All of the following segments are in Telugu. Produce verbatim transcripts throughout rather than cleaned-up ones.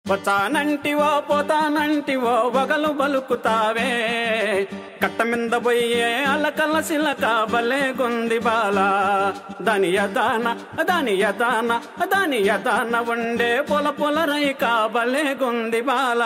వచ్చానంటివో పోతానంటివో వగలు బలుకుతావే కట్టమింద బొయ్యే అలకల సిలక బలే గుంది బాలా దాని యదాన దాని యదాన దాని యదాన ఉండే పొల పొల రైక బలే గుంది బాలా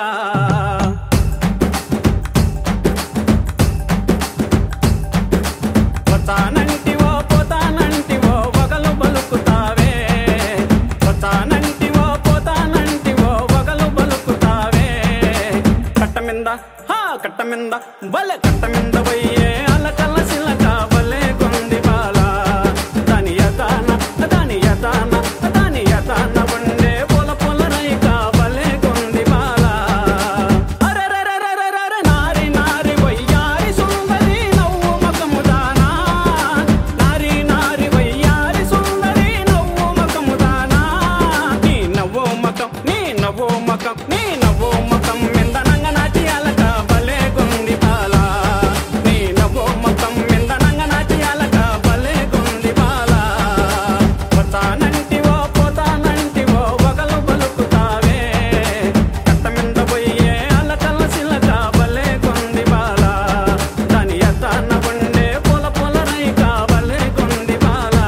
వచ్చానంటివో పోతానంటివో వగలు బలుకుతావే వచ్చానంటివో పోతానంటివో వగలు బలుకుతావే కట్టమింద హా కట్టమింద బలే కట్టమింద పోయే అలకల సిలక బలే గుంది బాలా దాని యదాన దాని యదాన దాని యదాన ఉండే పొల పొల రైక బలే గుంది బాలా అరెరెరెరెరెరె నారి నారి వయ్యారి సుందరి నవ్వు మకముదానా నారి నారి వయ్యారి సుందరి నవ్వు మకముదానా నీ నవ్వు మకం నీ నవ్వు మకం నీ నవ్వు మకం మిందనంగ నాటి అలక బలే గుంది బాలా నీ నవ్వు మకం మిందనంగ నాటి అలక బలే గుంది బాలా వచ్చానంటివో పోతానంటివో వగలు బలుకుతావే కట్టమింద పోయే అలకల సిలక బలే గుంది బాలా దాని యదాన ఉండే పొల పొల రైక బలే గుంది బాలా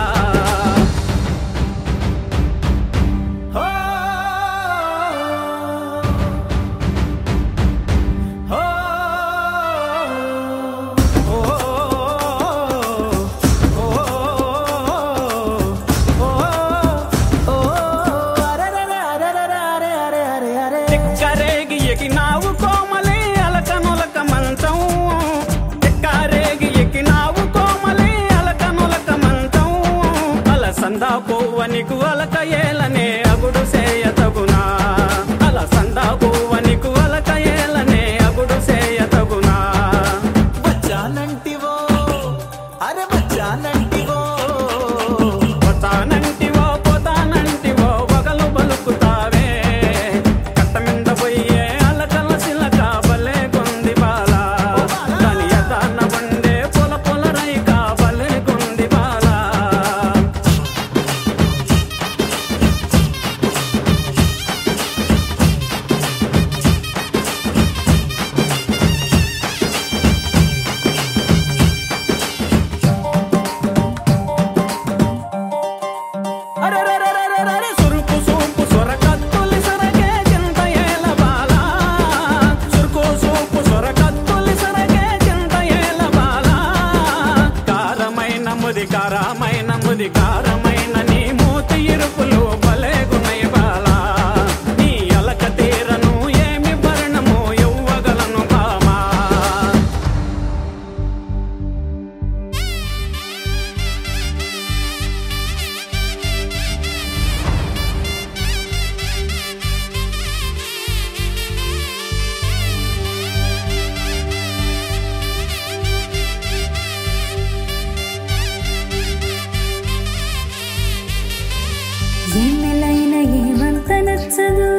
హో హో తిక్కరేగి ఎగినావు కోమలి అలకనులక మంచం తిక్కరేగి ఎగినావు కోమలి అలకనులక మంచం అలసందా పువ్వనికు అలక ఏలనే అగుడు సేయ తగునా అలసందా పువ్వనికు అలక ఏలనే అగుడు సేయ తగునా వచ్చానంటివో అరే వచ్చానంటివో వచ్చానంటివో పోతానంటివో వగలు బలుకుతావే కట్టమింద పోయే అలకల సిలక బలే గుంది బాలా దాని యదాన ఉండే పొల పొల రైక బలే గుంది బాలా అరెరెరెరెరెరె సురుకు సూపు సొరకత్తులి సొరకే చింత ఏల బాలా సురుకు సూపు సొరకత్తులి సొరకే చింత ఏల బాలా కారమైన ముది కారమైన ముది కారమైన నీ మూతి ఇరుపులు బలే గున్నయ బాలా నీ అలక తీరను ఏమి భరణము ఇవ్వగలను బామా ఎన్నెలైన ఏమంత నచ్చదు